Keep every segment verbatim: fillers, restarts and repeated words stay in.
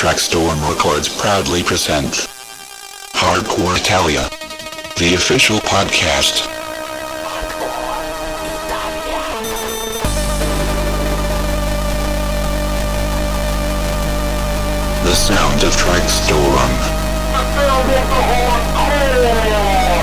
Trackstorm Records proudly present Hardcore Italia, the official podcast. The sound of Trackstorm. The sound of the hardcore!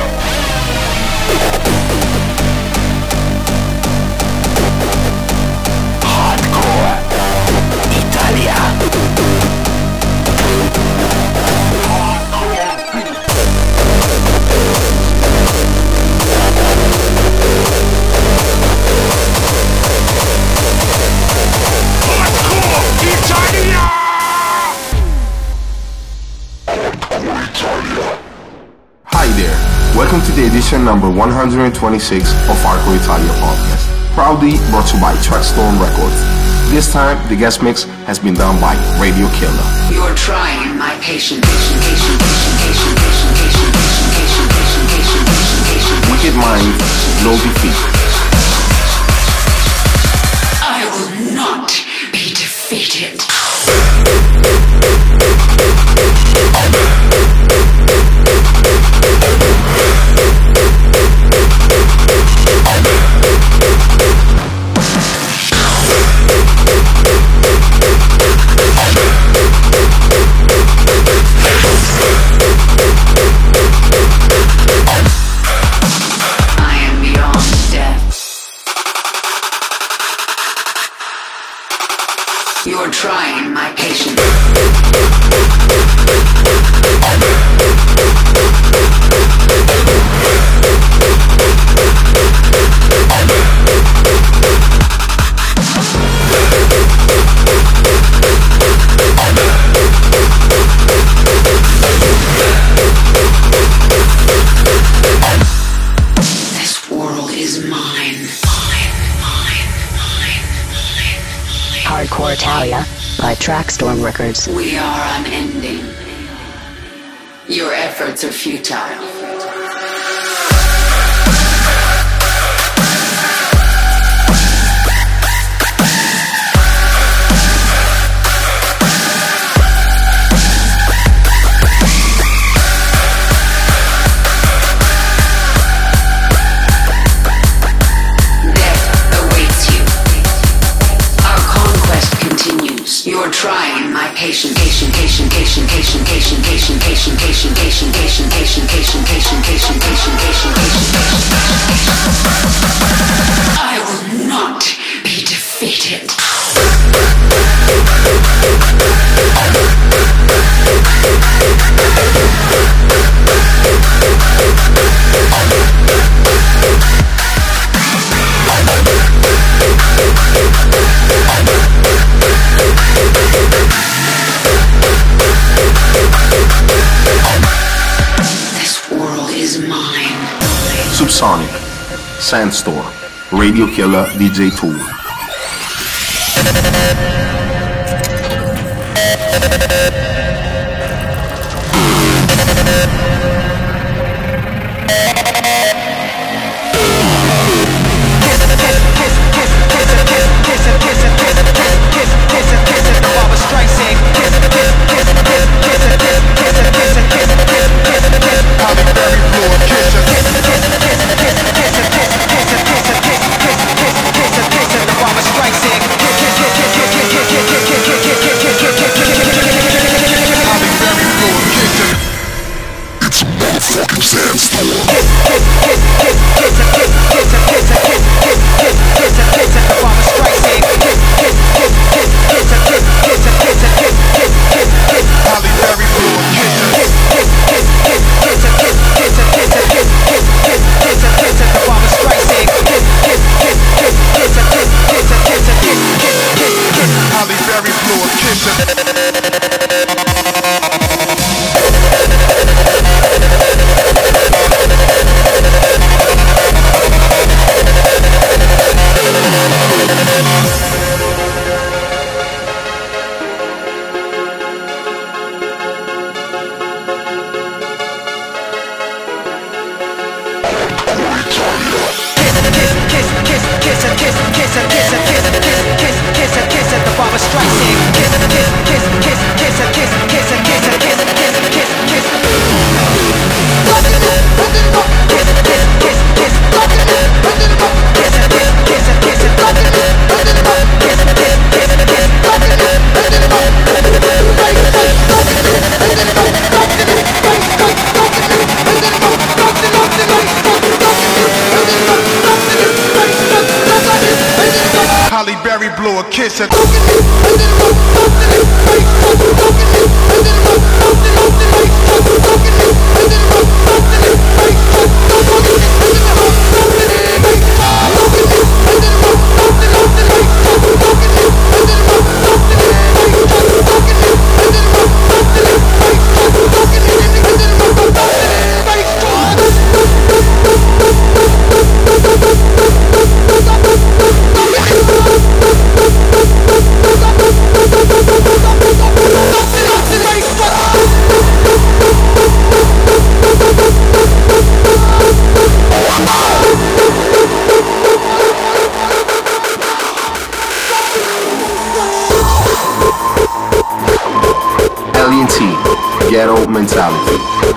Hi there, welcome to the edition number one hundred twenty-six of Hardcore Italia podcast, proudly brought to you by Trackstorm Records. This time, the guest mix has been done by Radio Killer. You're trying my patience, patient, patient, patient, patient, patient, patient, patient, patient, patient, patient, patient. Wicked Mind, No Defeat. I will not be defeated. I am beyond death. You're trying my patience. This world is mine. Mine, mine, mine, mine, mine. Hardcore Italia by Trackstorm Records. We are unending. Your efforts are futile. You're trying my patient, patient, patient, patient, patient, patient, patient, patient, patient, patient, patient, patient, patient, patient, patient, patient, patient, patient. I will not be defeated. This world is mine. Subsonic, Sandstorm, Radio Killer D J Tool. kiss, kiss, kiss, kiss, kiss, kiss, kiss, kiss, kiss, kiss, kiss, at the barber strikes in. Kiss, kiss, kiss. Halle Berry blew a kiss at Alien T, Ghetto Mentality.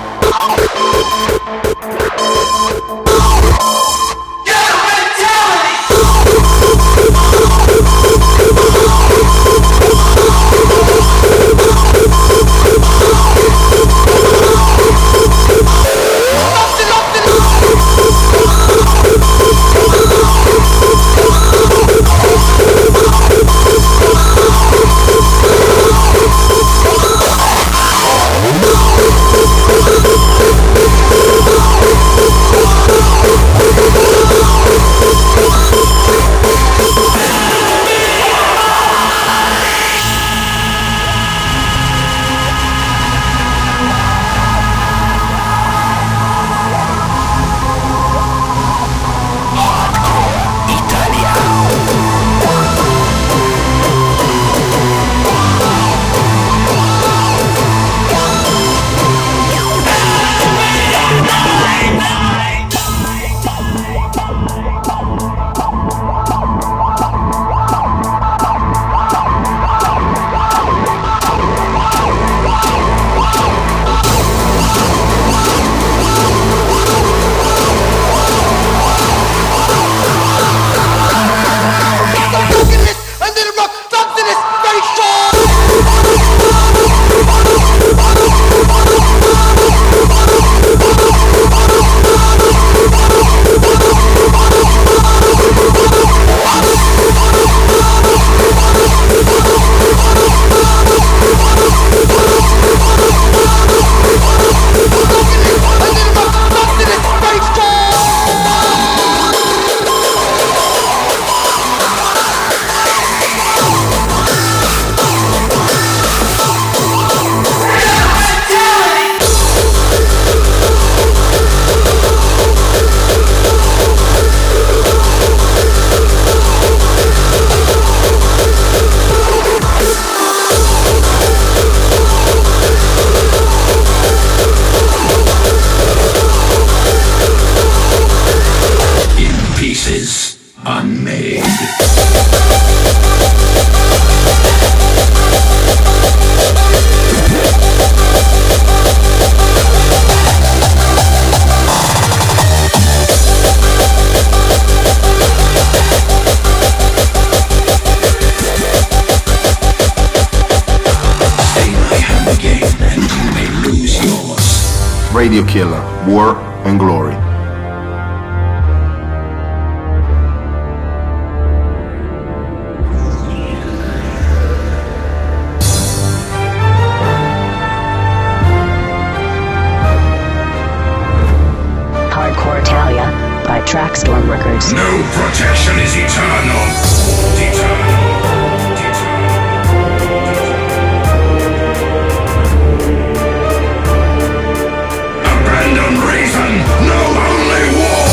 Radio Killer, War and Glory. Hardcore Italia by Trackstorm Records. No protection is eternal. Eternal. Abandon reason, know only war!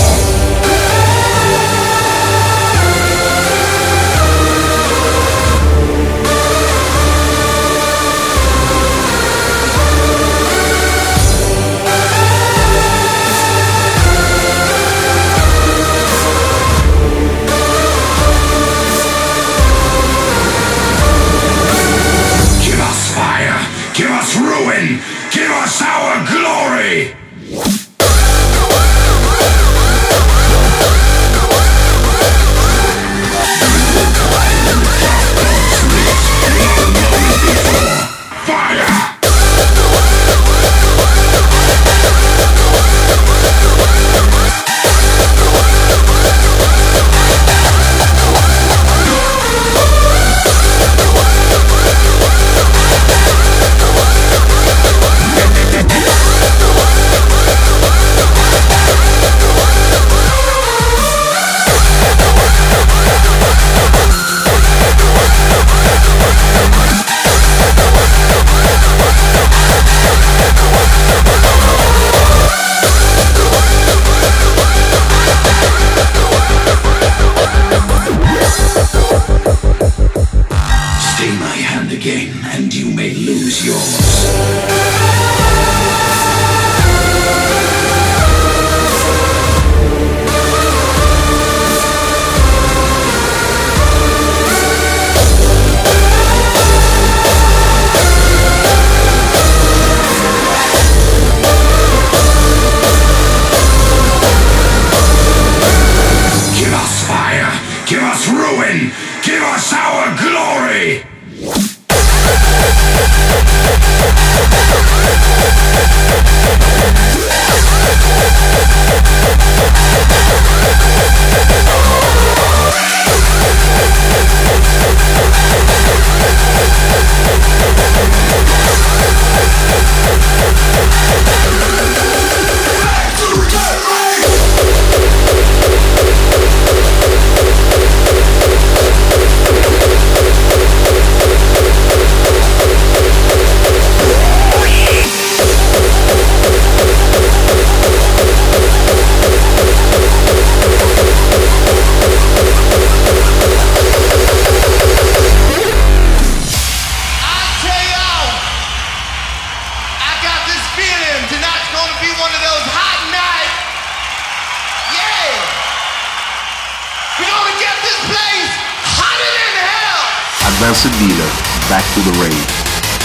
Give us our glory! Advanced Dealer, back to the rave.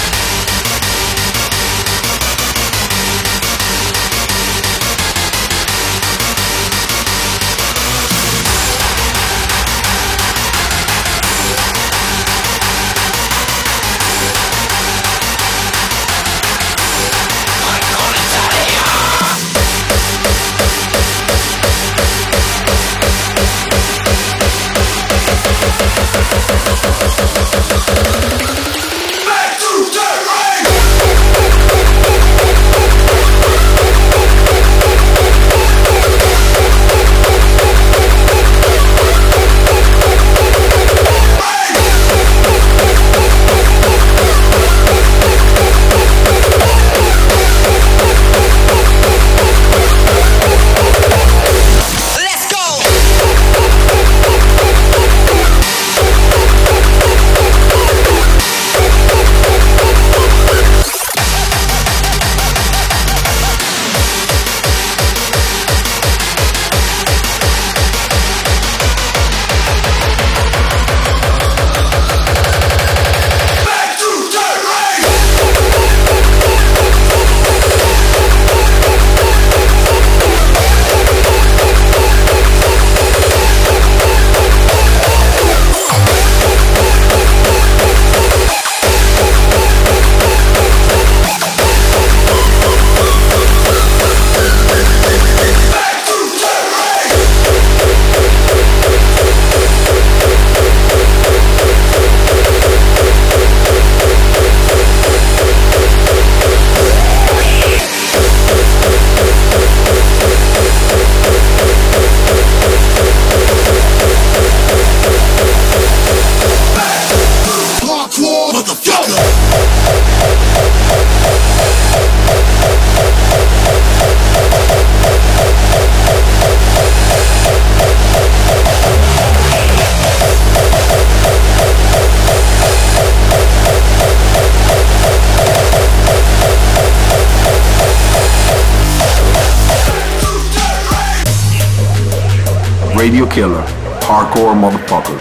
Radio Killer, hardcore motherfuckers.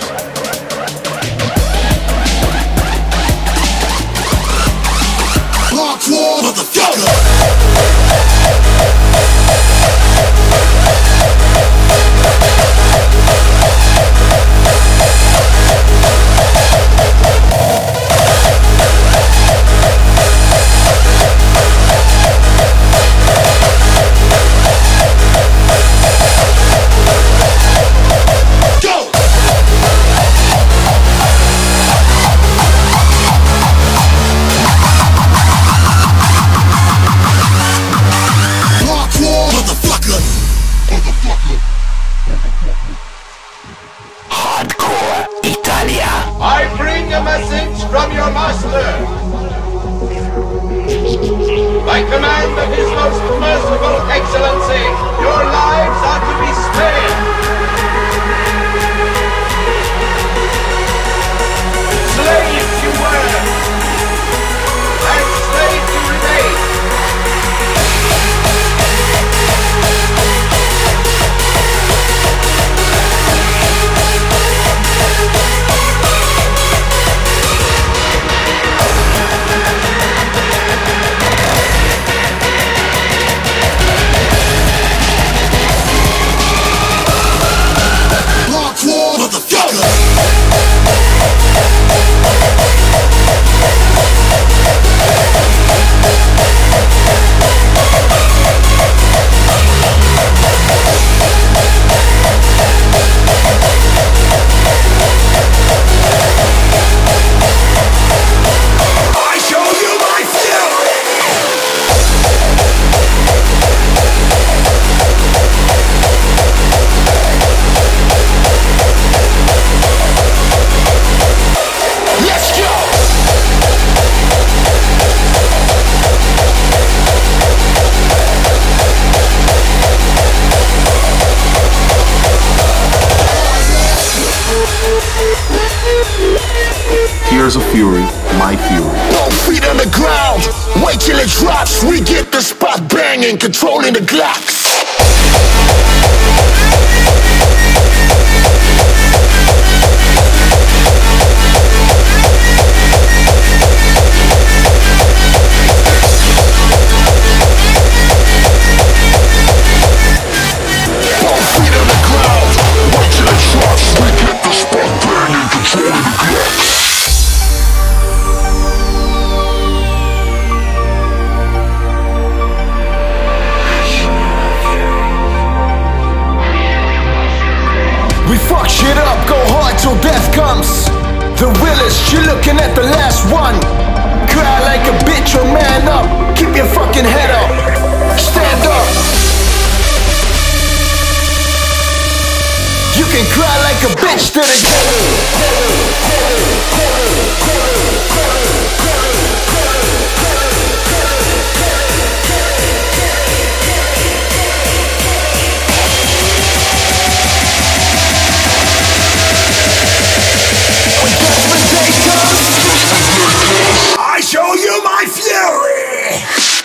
Hardcore motherfucker. Tears of Fury, My Fury. Both feet on the ground, wait till it drops. We get the spot banging, controlling the Glocks. Both feet on the ground, wait till it drops. We get the spot banging, controlling the Glocks. We fuck shit up, go hard till death comes. The realest, you're looking at the last one. Cry like a bitch or man up. Keep your fucking head up. Stand up. You can cry like a bitch to the I show you my fury!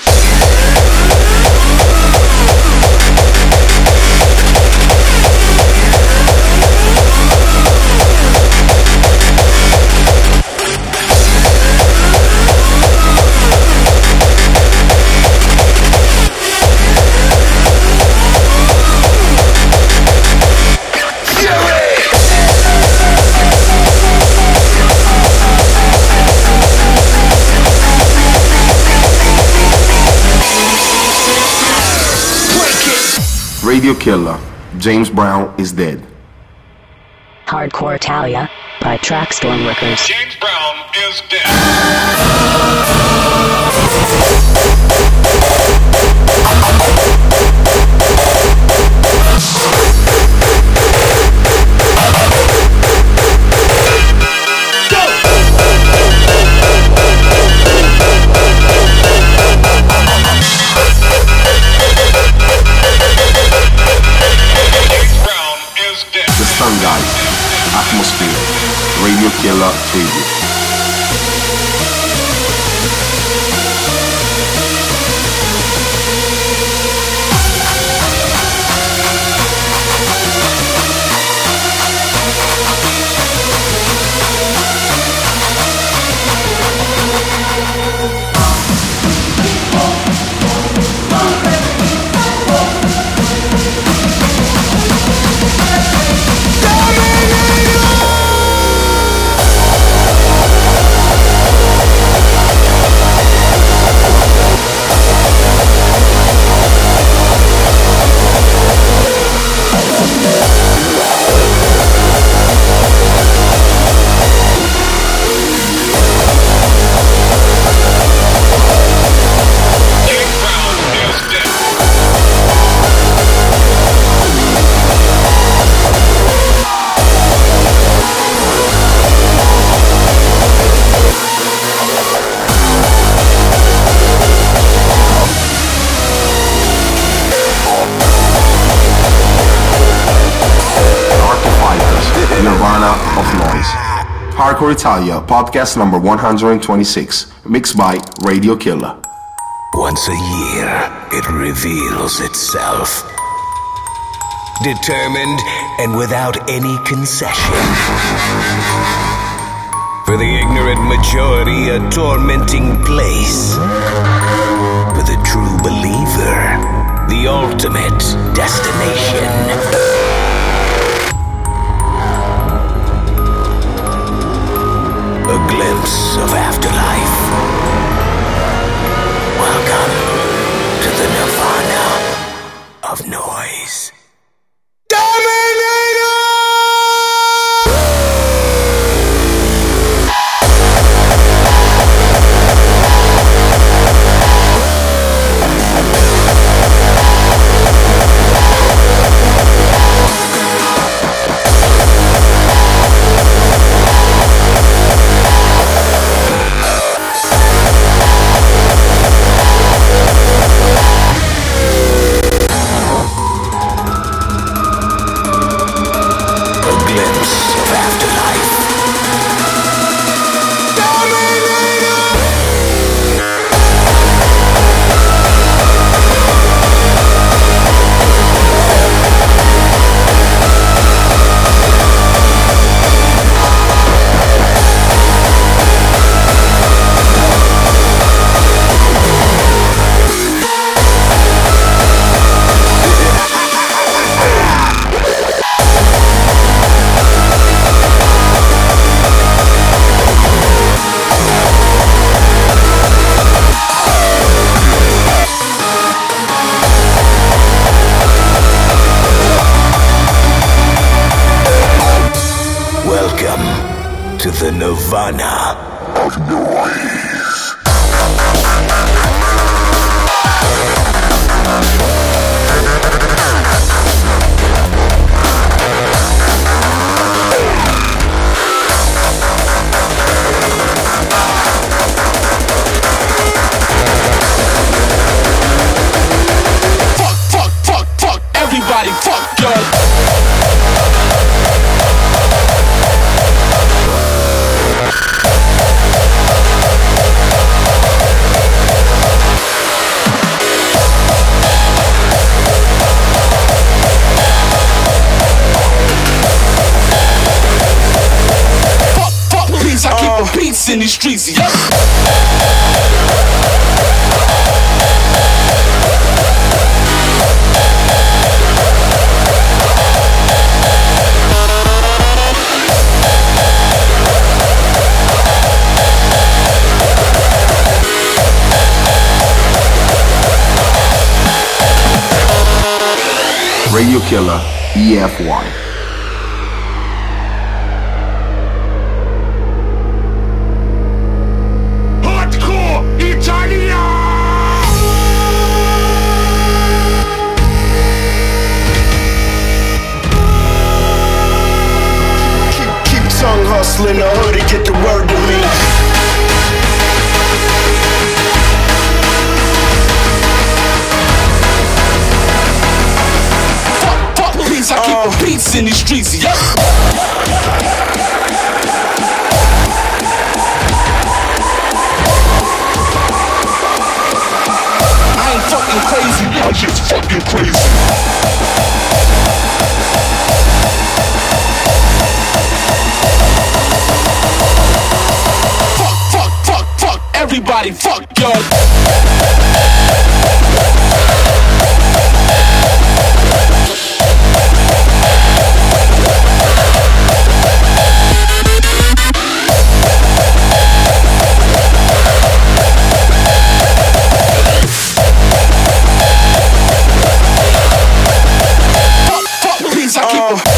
Radio Killer, James Brown is dead. Hardcore Italia by Trackstorm Records. James Brown is dead. The Sun Guys, Atmosphere, Radio Killer Tribute. Hardcore Italia, podcast number one hundred twenty-six, mixed by Radio Killer. Once a year, it reveals itself. Determined and without any concession. For the ignorant majority, a tormenting place. For the true believer, the ultimate destination. A glimpse of afterlife. Welcome to the Nirvana of noise. the nirvana of noise. Fuck, fuck, fuck, fuck, everybody, fuck, yo. I keep the beats in these streets, yeah. Radio Killer E F Y. In the hood to get the word to me. Fuck, fuck police, I keep uh, the beats in these streets, yeah. I ain't fucking crazy, I'm just fucking crazy. Everybody, fuck, yo. Fuck, fuck, please, I keep uh.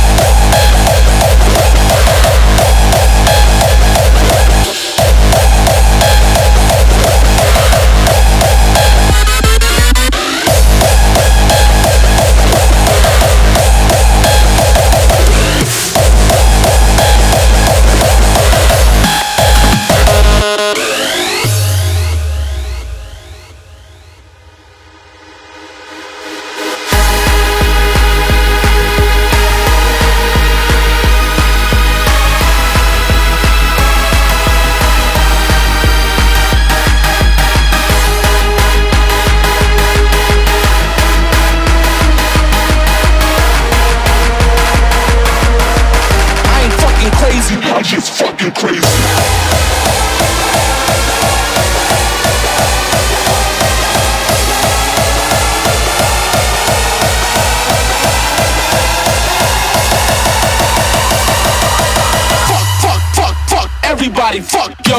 I'm just fucking crazy. Fuck, fuck, fuck, fuck, everybody, fuck, yo.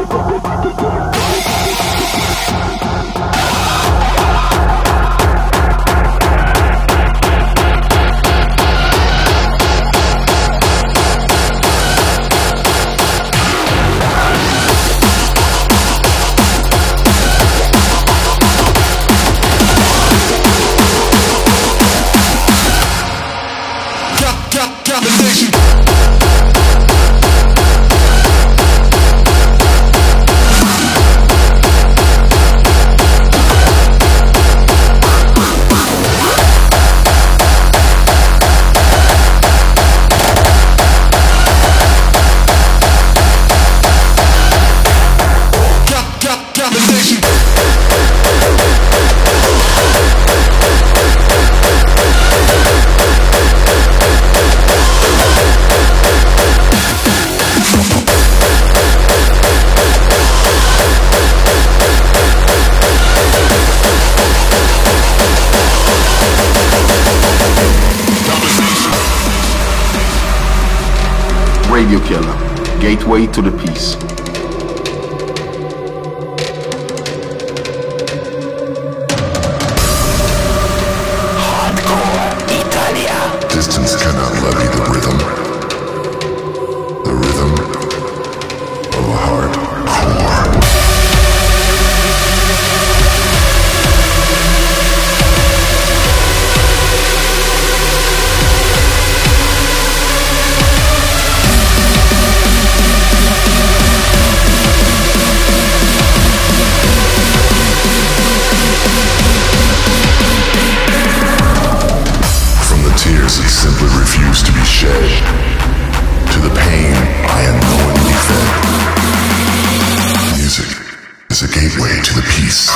Radio Killer, gateway to the peace. Distance cannot levy the rhythm. The rhythm of a hardcore. Tears that simply refuse to be shed, to the pain I unknowingly fed. Music is a gateway to the peace.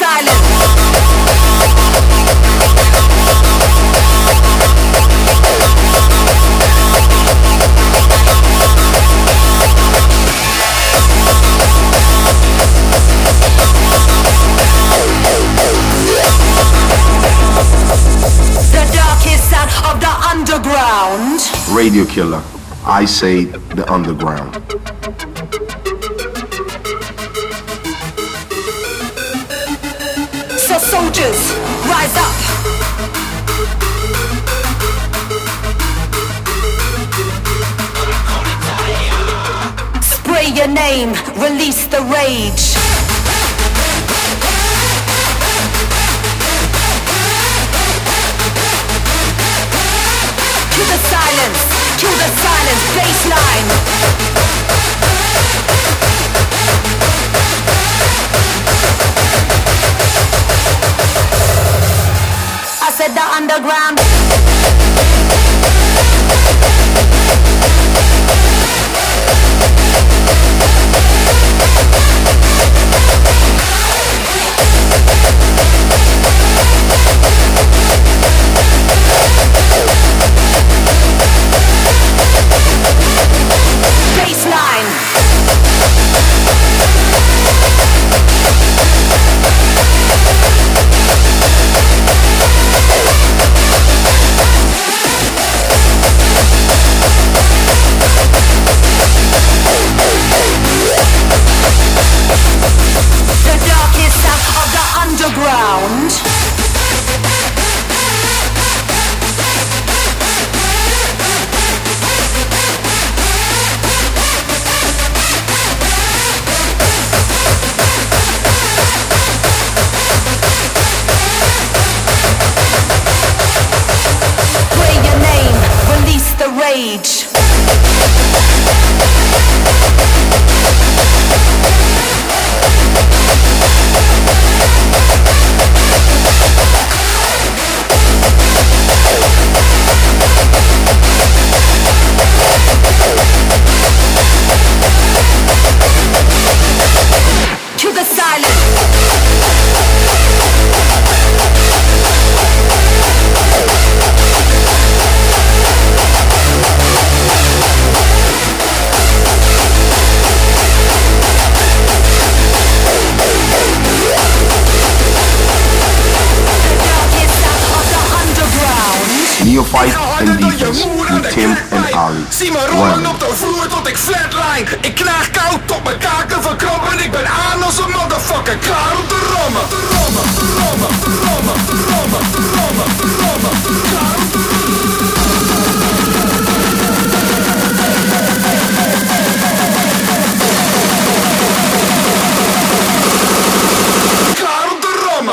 To the silence. radio killer. I say the underground. So soldiers, rise up. Spray your name, release the rage. Kill the silence, kill the silence, baseline. I said the underground. Baseline. Underground. Play your name, release the rage. To the silence. Neophyte and Defense with Tim and Ali. Zie me rollen op de vloer tot ik flatline. Ik knaag koud tot mijn kaken verkrampen. Ik ben aan als een motherfucker, klaar om te rammen. Te rammen, te rammen, te rammen, te rammen, te rammen, te rammen, klaar om te klaar om te rammen.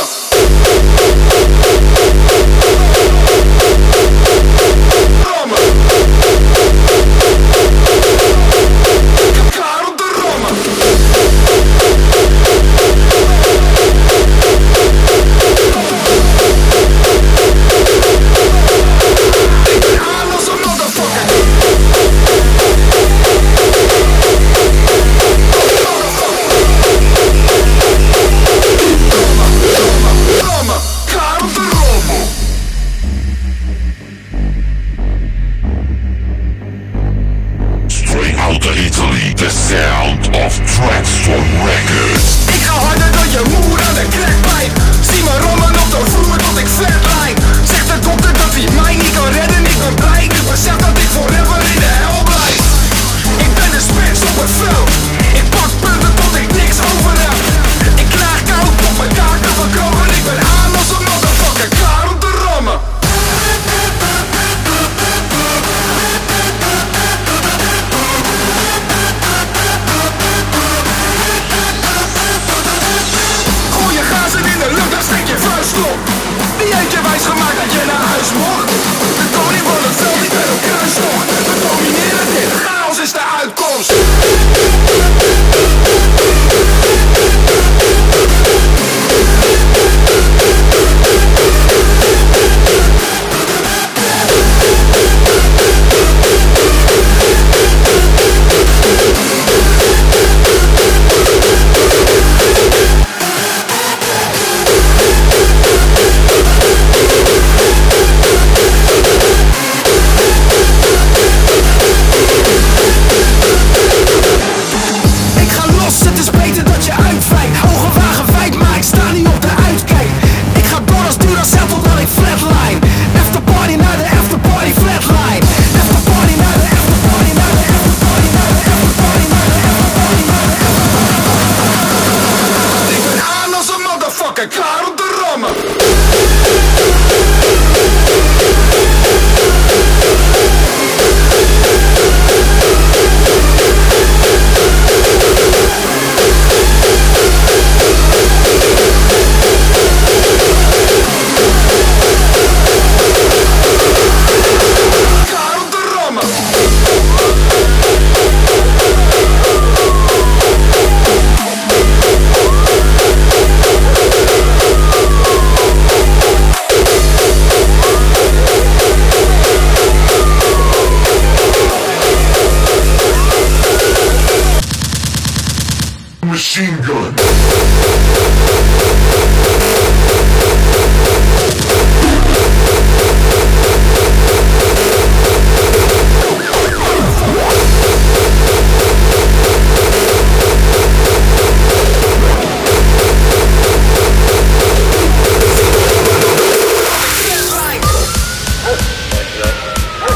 Wie heeft je wijs gemaakt dat je naar huis mocht? De koning van het veld,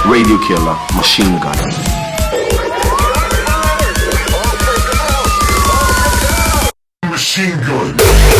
Radio Killer, Machine Gun. Machine gun.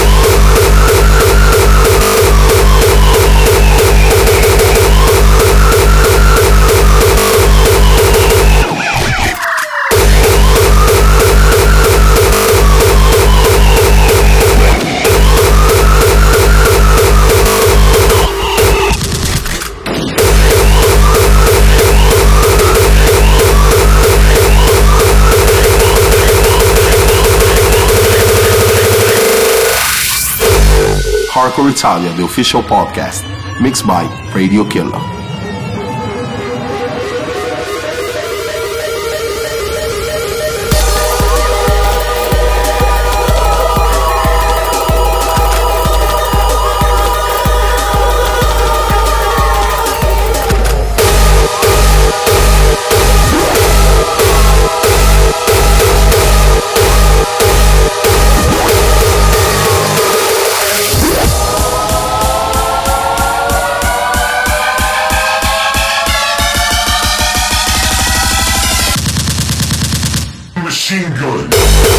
Hardcore Italia, the official podcast, mixed by Radio Killer. Machine gun.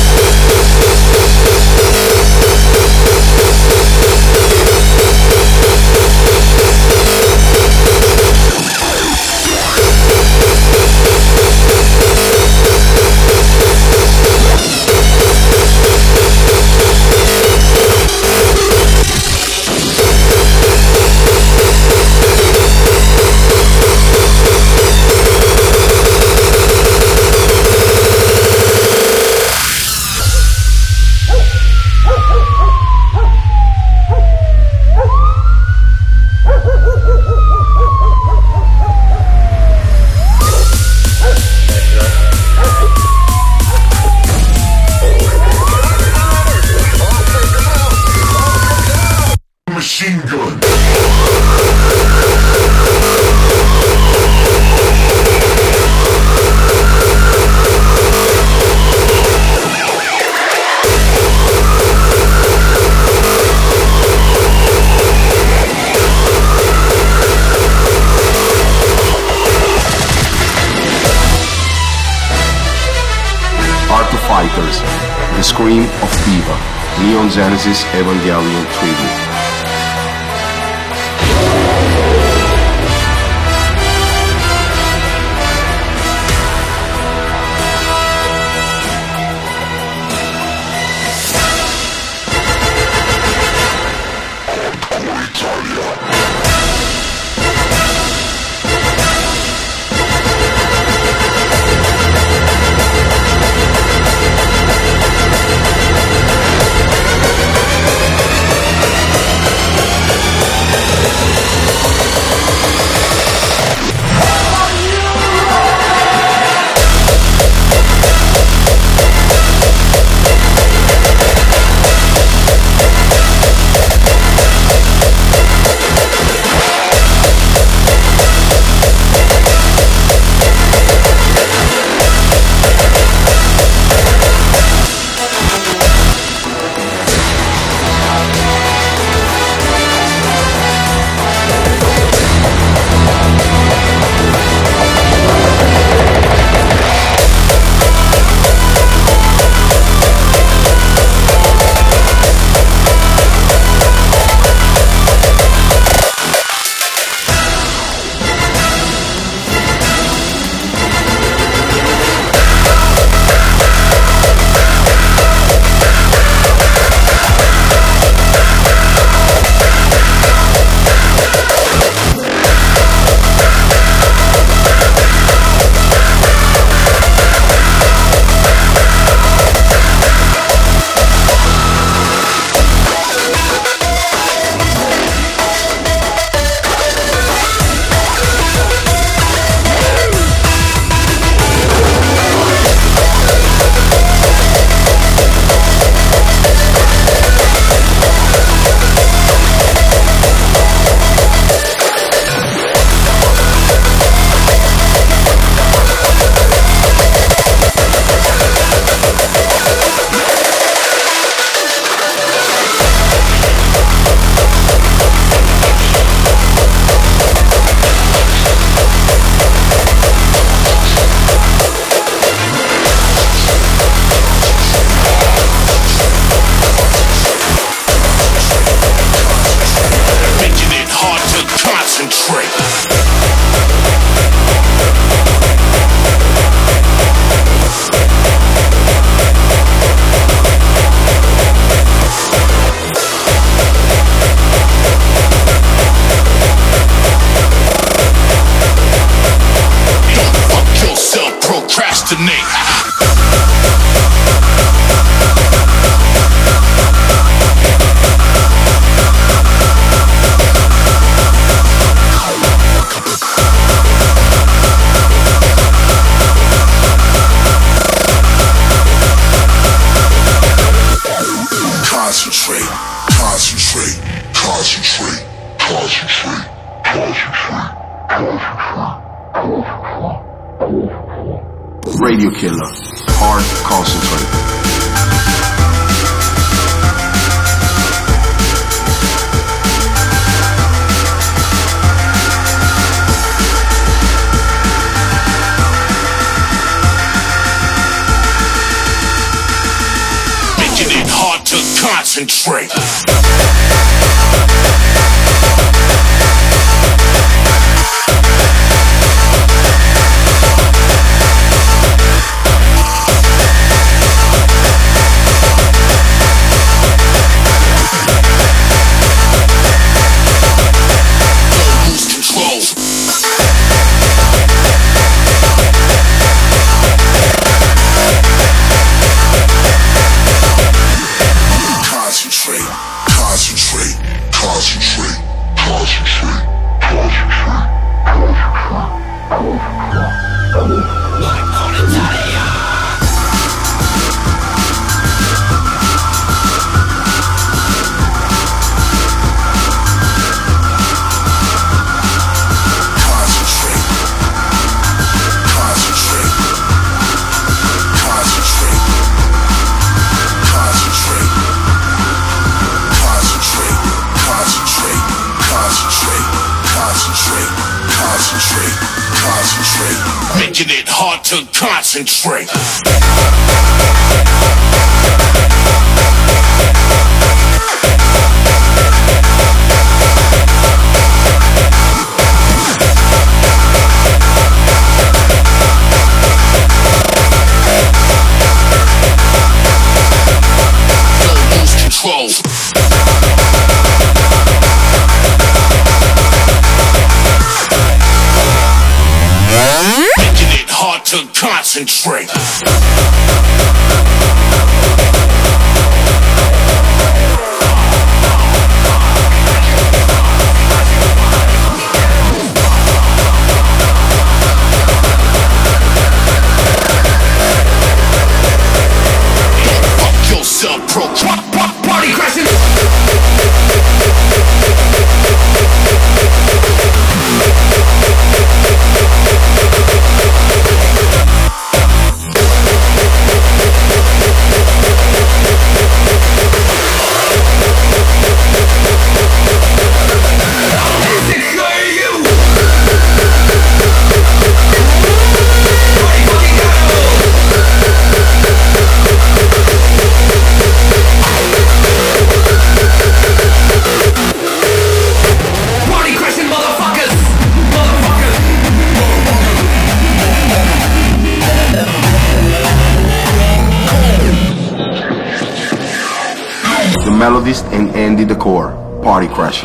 Machine gun. Art of Fighters, The Scream of Diva, Neon Genesis Evangelion Tribute. Radio Killer, Hard Concentrate. Making it hard to concentrate. Making it hard to concentrate. Don't lose control. To concentrate. Fuck yourself, bro. Party crashing. Melodist and Andy Decor, Party Crasher.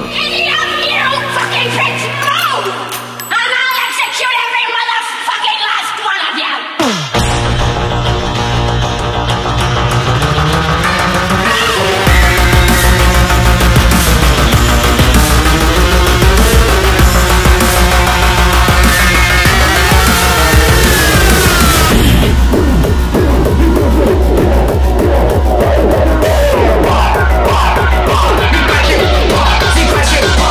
Sequestration.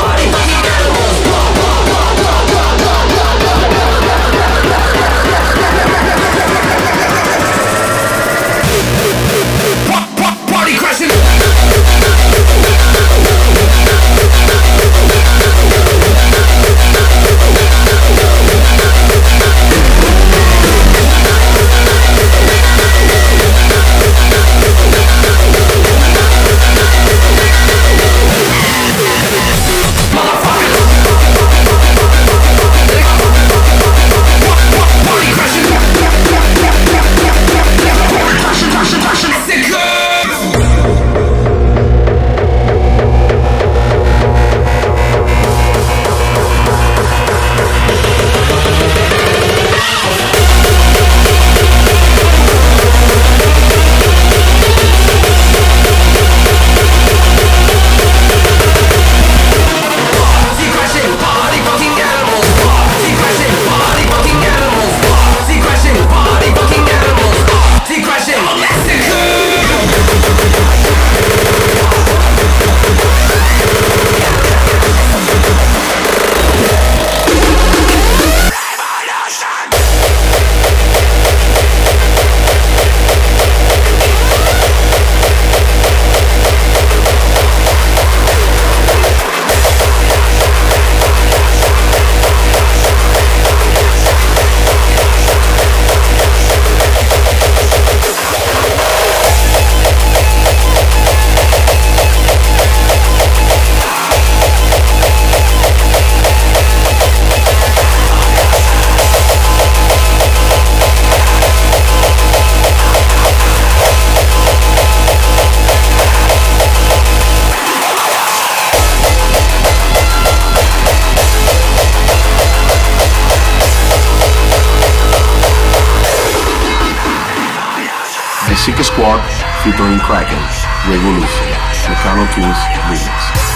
Sick Squad featuring Kraken, Revolution, Meccano Twins remix.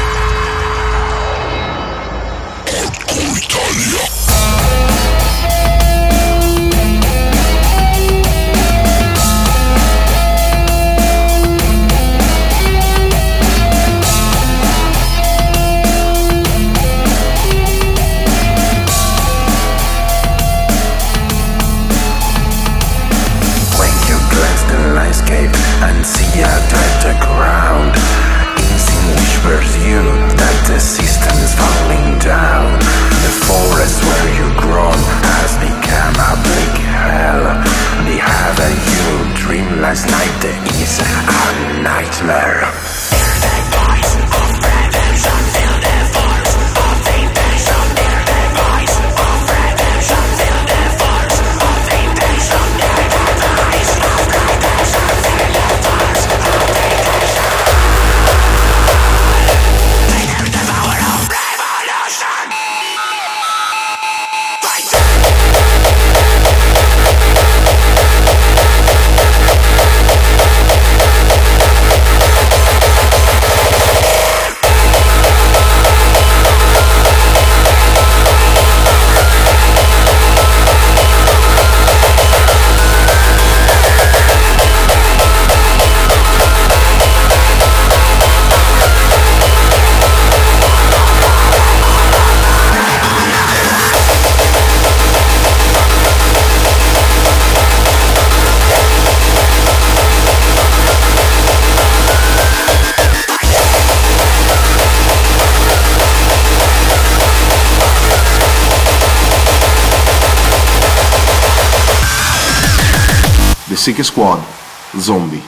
And see out at the ground. Instinct whispers you that the system is falling down. The forest where you've grown has become a bleak hell. Behavior you dream last night is a nightmare. The Sick Squad, Zombie.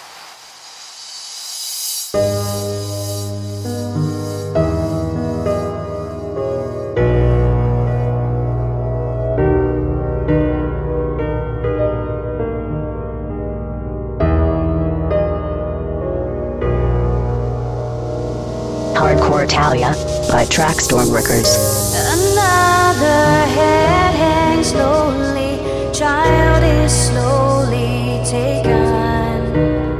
Hardcore Italia by Trackstorm Records. Another head hangs slowly, child is slowly taken.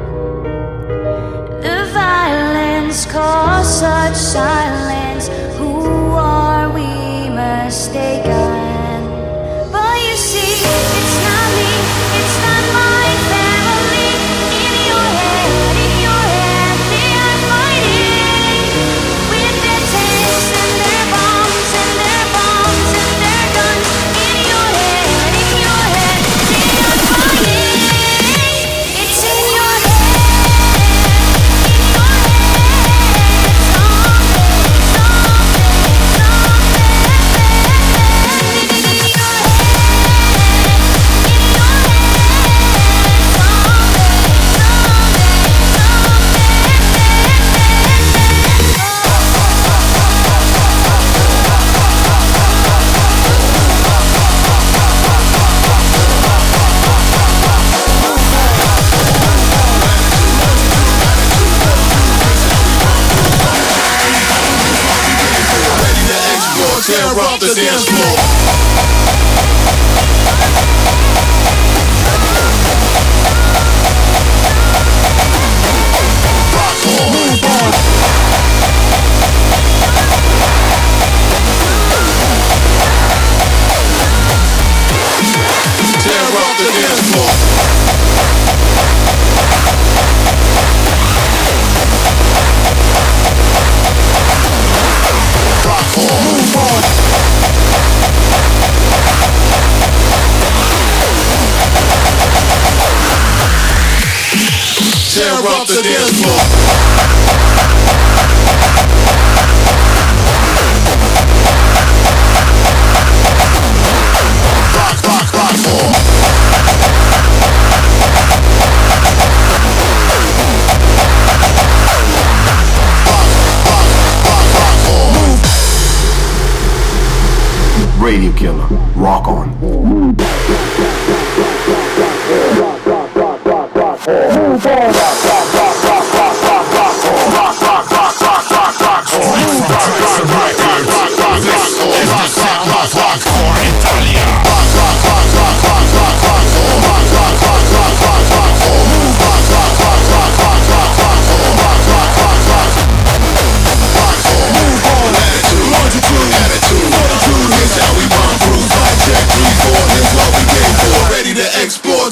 The violence caused such silence. Who are we mistaken? But you see, it's not me, it's not my family. In your head, in your head, they are fighting with their tanks and their bombs and their bombs and their guns. In your head, in your head, they are fighting. It's in your head, in your head. Zombie, zombie, zombie. In your tear up the dance floor. Rock on, move on. Tear up the dance floor. Rock on, move on. Tear up the dance floor. Rock, rock, rock on. Rock, rock, rock, rock on. Move. Radio Killer, rock on. Hardcore Italia.